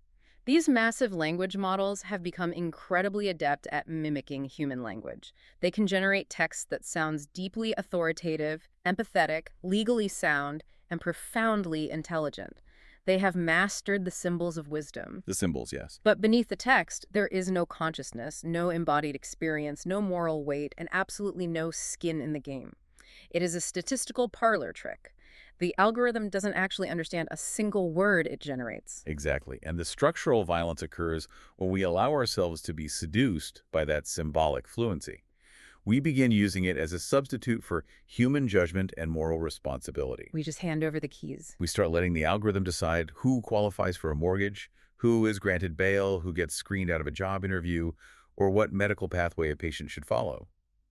These massive language models have become incredibly adept at mimicking human language. They can generate text that sounds deeply authoritative, empathetic, legally sound, and profoundly intelligent. They have mastered the symbols of wisdom. The symbols, yes. But beneath the text, there is no consciousness, no embodied experience, no moral weight, and absolutely no skin in the game. It is a statistical parlor trick. The algorithm doesn't actually understand a single word it generates. Exactly. And the structural violence occurs when we allow ourselves to be seduced by that symbolic fluency. We begin using it as a substitute for human judgment and moral responsibility. We just hand over the keys. We start letting the algorithm decide who qualifies for a mortgage, who is granted bail, who gets screened out of a job interview, or what medical pathway a patient should follow.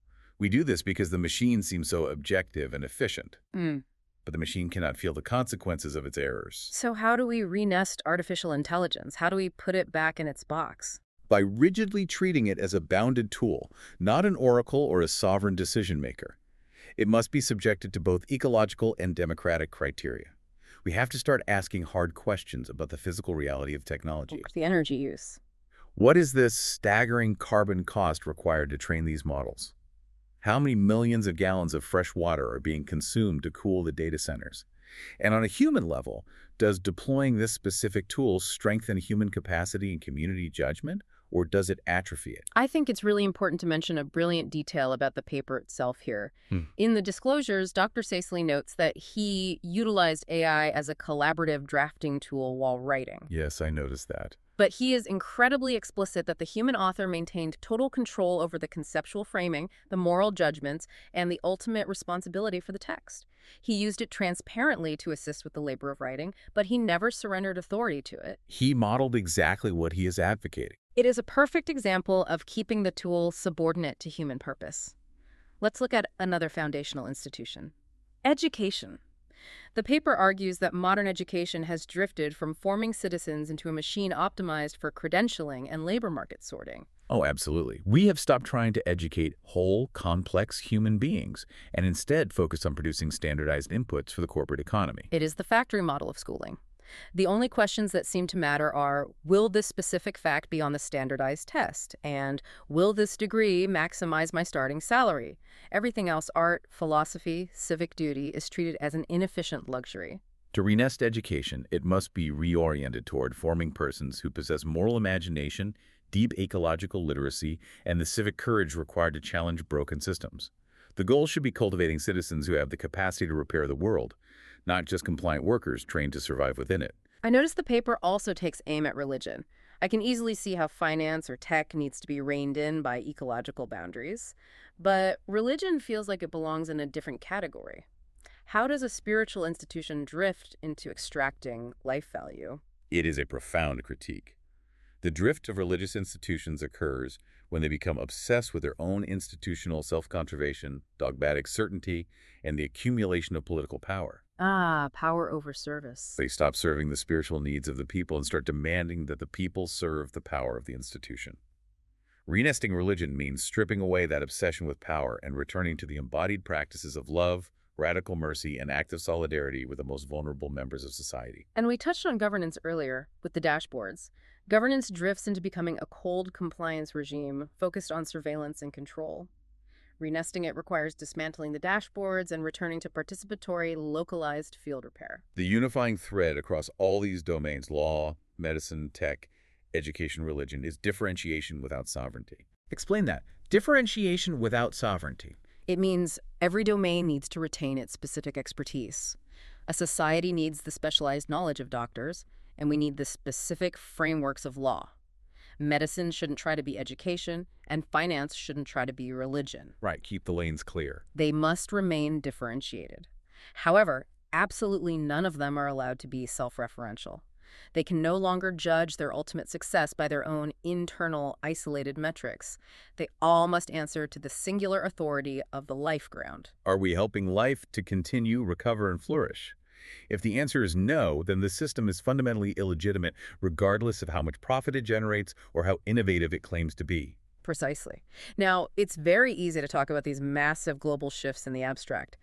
We do this because the machine seems so objective and efficient. Mm. But the machine cannot feel the consequences of its errors. So how do we re-nest artificial intelligence? How do we put it back in its box? By rigidly treating it as a bounded tool, not an oracle or a sovereign decision-maker. It must be subjected to both ecological and democratic criteria. We have to start asking hard questions about the physical reality of technology. The energy use. What is this staggering carbon cost required to train these models? How many millions of gallons of fresh water are being consumed to cool the data centers? And on a human level, does deploying this specific tool strengthen human capacity and community judgment, or does it atrophy it? I think it's really important to mention a brilliant detail about the paper itself here. Hmm. In the disclosures, Doctor Saisley notes that he utilized A I as a collaborative drafting tool while writing. Yes, I noticed that. But he is incredibly explicit that the human author maintained total control over the conceptual framing, the moral judgments, and the ultimate responsibility for the text. He used it transparently to assist with the labor of writing, but he never surrendered authority to it. He modeled exactly what he is advocating. It is a perfect example of keeping the tool subordinate to human purpose. Let's look at another foundational institution. Education. The paper argues that modern education has drifted from forming citizens into a machine optimized for credentialing and labor market sorting. Oh, absolutely. We have stopped trying to educate whole, complex human beings and instead focused on producing standardized inputs for the corporate economy. It is the factory model of schooling. The only questions that seem to matter are, will this specific fact be on the standardized test? And will this degree maximize my starting salary? Everything else, art, philosophy, civic duty, is treated as an inefficient luxury. To re-nest education, it must be reoriented toward forming persons who possess moral imagination, deep ecological literacy, and the civic courage required to challenge broken systems. The goal should be cultivating citizens who have the capacity to repair the world, not just compliant workers trained to survive within it. I noticed the paper also takes aim at religion. I can easily see how finance or tech needs to be reined in by ecological boundaries, but religion feels like it belongs in a different category. How does a spiritual institution drift into extracting life value? It is a profound critique. The drift of religious institutions occurs when they become obsessed with their own institutional self-conservation, dogmatic certainty, and the accumulation of political power. Ah, power over service. They stop serving the spiritual needs of the people and start demanding that the people serve the power of the institution. Renesting religion means stripping away that obsession with power and returning to the embodied practices of love, radical mercy, and active solidarity with the most vulnerable members of society. And we touched on governance earlier with the dashboards. Governance drifts into becoming a cold compliance regime focused on surveillance and control. Renesting it requires dismantling the dashboards and returning to participatory, localized field repair. The unifying thread across all these domains, law, medicine, tech, education, religion, is differentiation without sovereignty. Explain that. Differentiation without sovereignty. It means every domain needs to retain its specific expertise. A society needs the specialized knowledge of doctors, and we need the specific frameworks of law. Medicine shouldn't try to be education, and finance shouldn't try to be religion. Right, keep the lanes clear. They must remain differentiated. However, absolutely none of them are allowed to be self-referential. They can no longer judge their ultimate success by their own internal, isolated metrics. They all must answer to the singular authority of the life ground. Are we helping life to continue, recover, and flourish? If the answer is no, then the system is fundamentally illegitimate, regardless of how much profit it generates or how innovative it claims to be. Precisely. Now, it's very easy to talk about these massive global shifts in the abstract,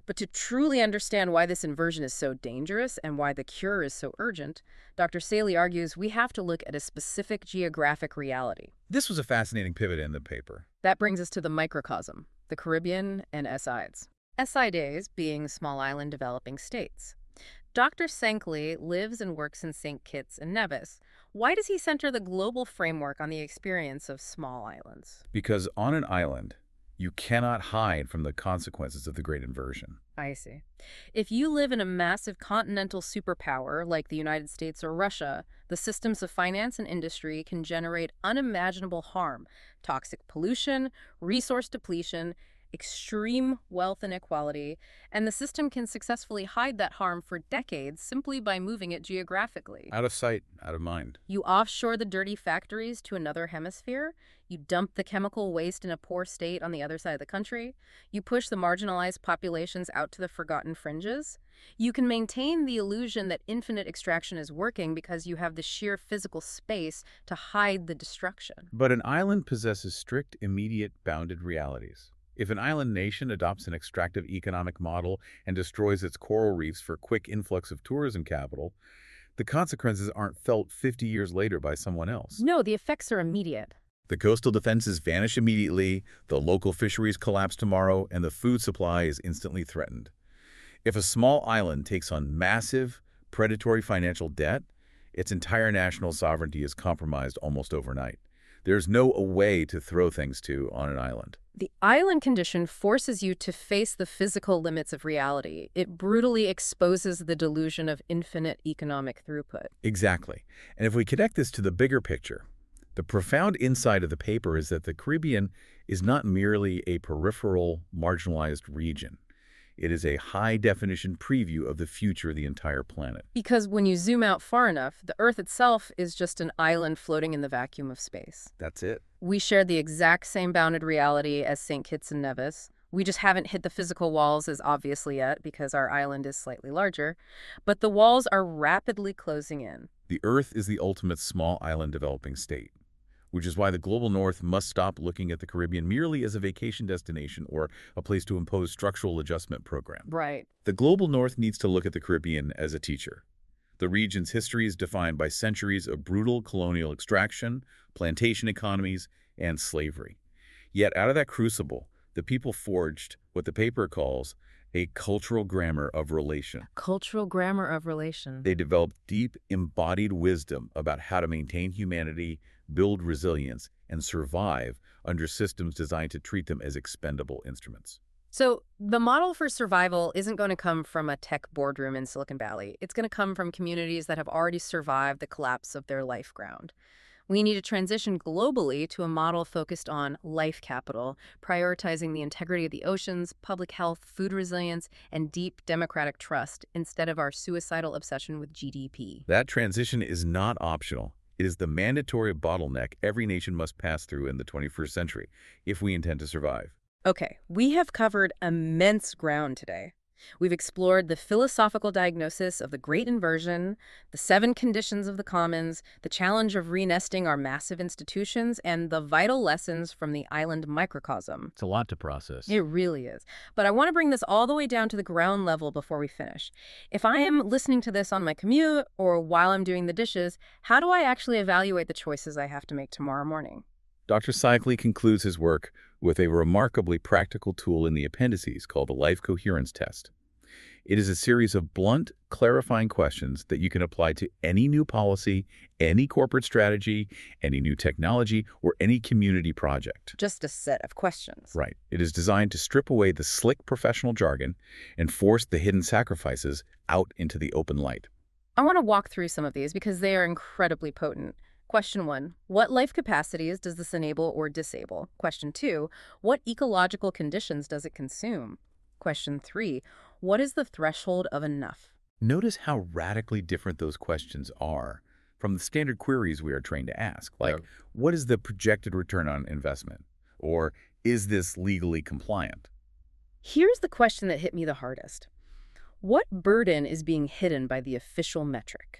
But to truly understand why this inversion is so dangerous and why the cure is so urgent, Doctor Saley argues we have to look at a specific geographic reality. This was a fascinating pivot in the paper. That brings us to the microcosm, the Caribbean and S I Ds. S I Ds being small island developing states. Doctor Sankley lives and works in Saint Kitts and Nevis. Why does he center the global framework on the experience of small islands? Because on an island, you cannot hide from the consequences of the Great Inversion. I see. If you live in a massive continental superpower like the United States or Russia, the systems of finance and industry can generate unimaginable harm, toxic pollution, resource depletion, extreme wealth inequality, and the system can successfully hide that harm for decades simply by moving it geographically. Out of sight, out of mind. You offshore the dirty factories to another hemisphere, you dump the chemical waste in a poor state on the other side of the country, you push the marginalized populations out to the forgotten fringes. You can maintain the illusion that infinite extraction is working because you have the sheer physical space to hide the destruction. But an island possesses strict, immediate, bounded realities. If an island nation adopts an extractive economic model and destroys its coral reefs for a quick influx of tourism capital, the consequences aren't felt fifty years later by someone else. No, the effects are immediate. The coastal defenses vanish immediately, the local fisheries collapse tomorrow, and the food supply is instantly threatened. If a small island takes on massive, predatory financial debt, its entire national sovereignty is compromised almost overnight. There's no way to throw things to on an island. The island condition forces you to face the physical limits of reality. It brutally exposes the delusion of infinite economic throughput. Exactly. And if we connect this to the bigger picture, the profound insight of the paper is that the Caribbean is not merely a peripheral, marginalized region. It is a high-definition preview of the future of the entire planet. Because when you zoom out far enough, the Earth itself is just an island floating in the vacuum of space. That's it. We share the exact same bounded reality as Saint Kitts and Nevis. We just haven't hit the physical walls as obviously yet because our island is slightly larger, but the walls are rapidly closing in. The Earth is the ultimate small island developing state, which is why the global north must stop looking at the Caribbean merely as a vacation destination or a place to impose structural adjustment program. Right. The global north needs to look at the Caribbean as a teacher. The region's history is defined by centuries of brutal colonial extraction, plantation economies, and slavery. Yet out of that crucible, the people forged what the paper calls a cultural grammar of relation. Cultural grammar of relation. They developed deep, embodied wisdom about how to maintain humanity, build resilience, and survive under systems designed to treat them as expendable instruments. So the model for survival isn't going to come from a tech boardroom in Silicon Valley. It's going to come from communities that have already survived the collapse of their life ground. We need to transition globally to a model focused on life capital, prioritizing the integrity of the oceans, public health, food resilience, and deep democratic trust instead of our suicidal obsession with G D P. That transition is not optional. It is the mandatory bottleneck every nation must pass through in the twenty-first century if we intend to survive. Okay, we have covered immense ground today. We've explored the philosophical diagnosis of the Great Inversion, the seven conditions of the commons, the challenge of renesting our massive institutions, and the vital lessons from the island microcosm. It's a lot to process. It really is. But I want to bring this all the way down to the ground level before we finish. If I am listening to this on my commute or while I'm doing the dishes, how do I actually evaluate the choices I have to make tomorrow morning? Doctor Cycli concludes his work with a remarkably practical tool in the appendices called the Life Coherence Test. It is a series of blunt, clarifying questions that you can apply to any new policy, any corporate strategy, any new technology, or any community project. Just a set of questions. Right. It is designed to strip away the slick professional jargon and force the hidden sacrifices out into the open light. I want to walk through some of these because they are incredibly potent. Question one, what life capacities does this enable or disable? Question two, what ecological conditions does it consume? Question three, what is the threshold of enough? Notice how radically different those questions are from the standard queries we are trained to ask, like, Yeah. what is the projected return on investment? Or, is this legally compliant? Here's the question that hit me the hardest. What burden is being hidden by the official metric?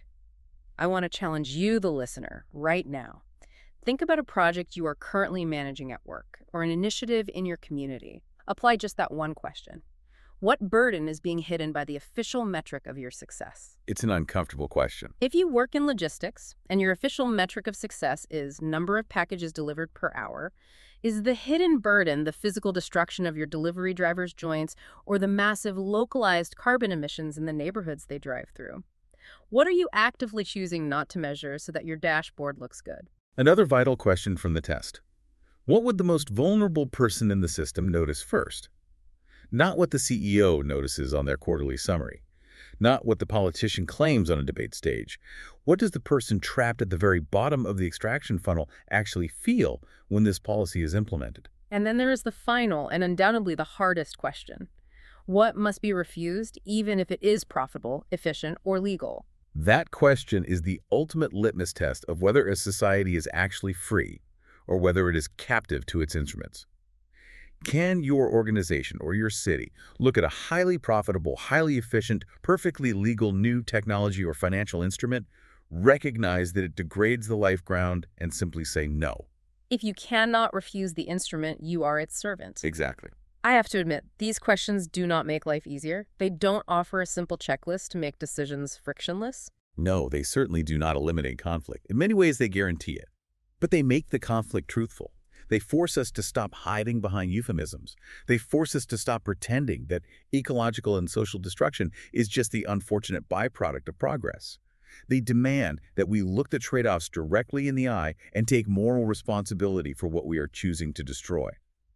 I want to challenge you, the listener, right now. Think about a project you are currently managing at work or an initiative in your community. Apply just that one question. What burden is being hidden by the official metric of your success? It's an uncomfortable question. If you work in logistics and your official metric of success is number of packages delivered per hour, is the hidden burden the physical destruction of your delivery driver's joints or the massive localized carbon emissions in the neighborhoods they drive through? What are you actively choosing not to measure so that your dashboard looks good? Another vital question from the test. What would the most vulnerable person in the system notice first? Not what the C E O notices on their quarterly summary. Not what the politician claims on a debate stage. What does the person trapped at the very bottom of the extraction funnel actually feel when this policy is implemented? And then there is the final and undoubtedly the hardest question. What must be refused even if it is profitable, efficient, or legal? That question is the ultimate litmus test of whether a society is actually free or whether it is captive to its instruments. Can your organization or your city look at a highly profitable, highly efficient, perfectly legal new technology or financial instrument, recognize that it degrades the life ground, and simply say no? If you cannot refuse the instrument, you are its servant. Exactly. I have to admit, these questions do not make life easier. They don't offer a simple checklist to make decisions frictionless. No, they certainly do not eliminate conflict. In many ways, they guarantee it. But they make the conflict truthful. They force us to stop hiding behind euphemisms. They force us to stop pretending that ecological and social destruction is just the unfortunate byproduct of progress. They demand that we look the trade-offs directly in the eye and take moral responsibility for what we are choosing to destroy.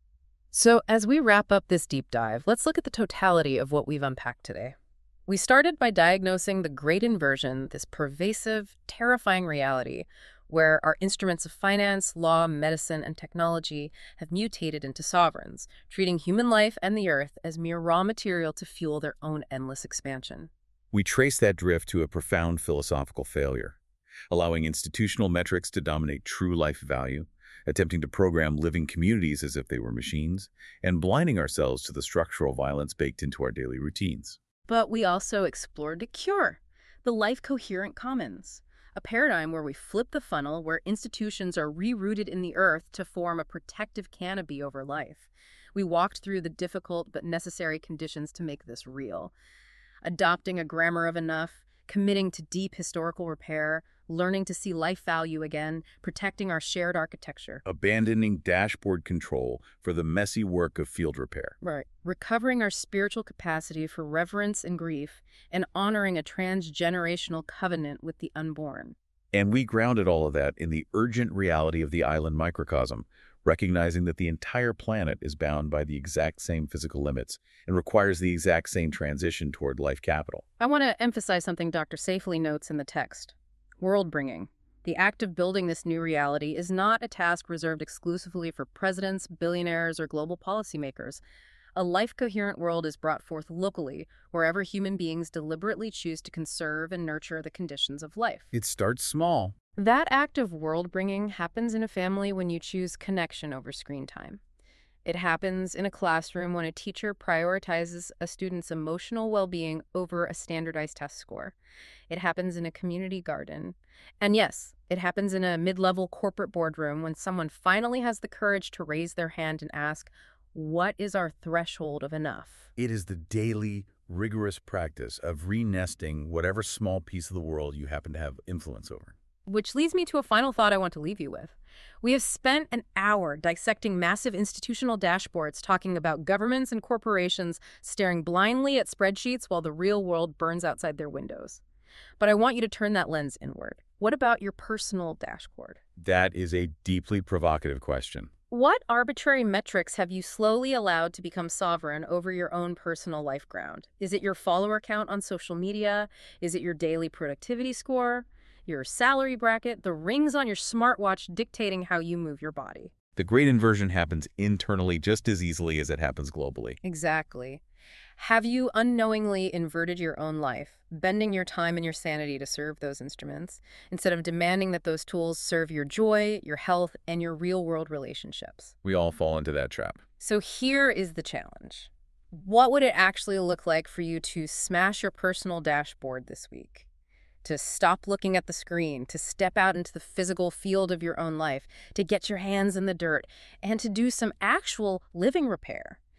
So as we wrap up this deep dive, let's look at the totality of what we've unpacked today. We started by diagnosing the great inversion, this pervasive, terrifying reality where our instruments of finance, law, medicine, and technology have mutated into sovereigns, treating human life and the earth as mere raw material to fuel their own endless expansion. We trace that drift to a profound philosophical failure, allowing institutional metrics to dominate true life value, attempting to program living communities as if they were machines, and blinding ourselves to the structural violence baked into our daily routines. But we also explored a cure, the life-coherent commons, a paradigm where we flip the funnel, where institutions are rerouted in the earth to form a protective canopy over life. We walked through the difficult but necessary conditions to make this real. Adopting a grammar of enough, committing to deep historical repair, learning to see life value again, protecting our shared architecture. Abandoning dashboard control for the messy work of field repair. Right. Recovering our spiritual capacity for reverence and grief, and honoring a transgenerational covenant with the unborn. And we grounded all of that in the urgent reality of the island microcosm, recognizing that the entire planet is bound by the exact same physical limits and requires the exact same transition toward life capital. I want to emphasize something Doctor Safely notes in the text. World-bringing. The act of building this new reality is not a task reserved exclusively for presidents, billionaires, or global policymakers. A life-coherent world is brought forth locally, wherever human beings deliberately choose to conserve and nurture the conditions of life. It starts small. That act of world-bringing happens in a family when you choose connection over screen time. It happens in a classroom when a teacher prioritizes a student's emotional well-being over a standardized test score. It happens in a community garden. And yes, it happens in a mid-level corporate boardroom when someone finally has the courage to raise their hand and ask, what is our threshold of enough? It is the daily, rigorous practice of re-nesting whatever small piece of the world you happen to have influence over. Which leads me to a final thought I want to leave you with. We have spent an hour dissecting massive institutional dashboards, talking about governments and corporations staring blindly at spreadsheets while the real world burns outside their windows. But I want you to turn that lens inward. What about your personal dashboard? That is a deeply provocative question. What arbitrary metrics have you slowly allowed to become sovereign over your own personal life ground? Is it your follower count on social media? Is it your daily productivity score? Your salary bracket? The rings on your smartwatch dictating how you move your body? The great inversion happens internally just as easily as it happens globally. Exactly. Have you unknowingly inverted your own life, bending your time and your sanity to serve those instruments, instead of demanding that those tools serve your joy, your health, and your real-world relationships? We all fall into that trap. So here is the challenge. What would it actually look like for you to smash your personal dashboard this week? To stop looking at the screen, to step out into the physical field of your own life, to get your hands in the dirt, and to do some actual living repair?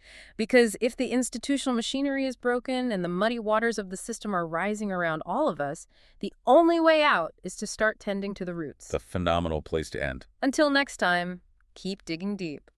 Because if the institutional machinery is broken and the muddy waters of the system are rising around all of us, the only way out is to start tending to the roots. It's a phenomenal place to end. Until next time, keep digging deep.